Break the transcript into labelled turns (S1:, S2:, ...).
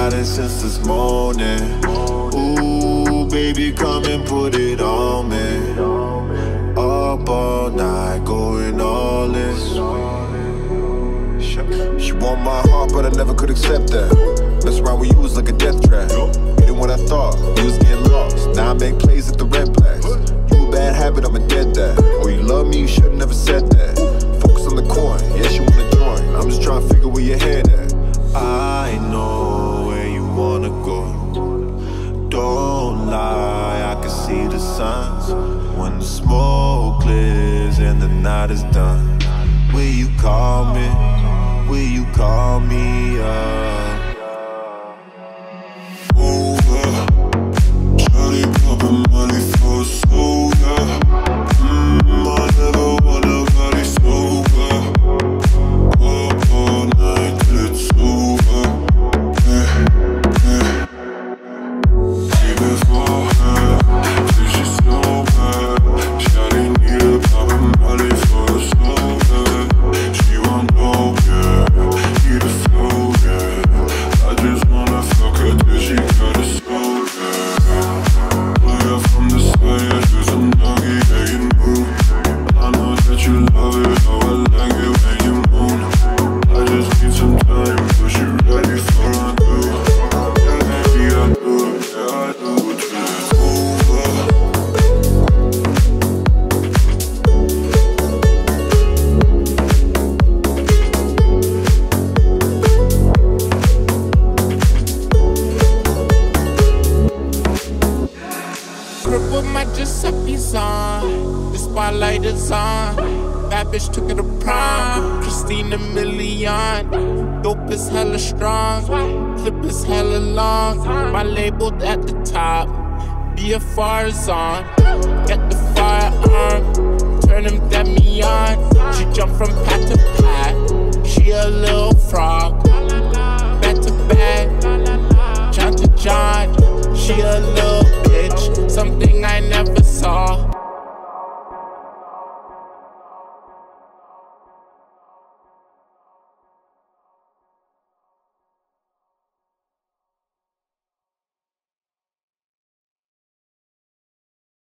S1: riding since this morning. Ooh, baby, come and put it on me. Up all night, going all in. She want my heart, but I never could accept that. Mess around with you was like a death trap. Hit it when I thought you was getting lost. Now I make plays at the red blacks. You a bad habit, I'm a dead dad. Oh, you love me, you should've never said that. Focus on the coin, yes, you wanna join. I'm just trying to figure where your head at. I know where you wanna go. Don't lie, I can see the signs. When the smoke clears and the night is done, will you call me? Will you call me up? Over, Charlie poppin' money for a soda. I never want nobody sober. Up all night till it's over. See before her, till she's sober. Charlie need a poppin' money for a soda. She won't know, yeah, need a flow, yeah. I just wanna fuck her till she got a soul, yeah. Play her from the side, do some doggy, yeah, you move. I know that you love it, how I like it when you moan. I just need some time, but you ready for a do. Yeah, baby, I do it, yeah, I do it till it's over.
S2: Crib with my Giuseppe's on, the spotlight is on. Bad bitch took her to prom, Christina Milian. Dope is hella strong, clip is hella long. My labeled at the top, BFR is on. Get the firearm, turn him, get me on. She jump from pat to pat, she a little frog.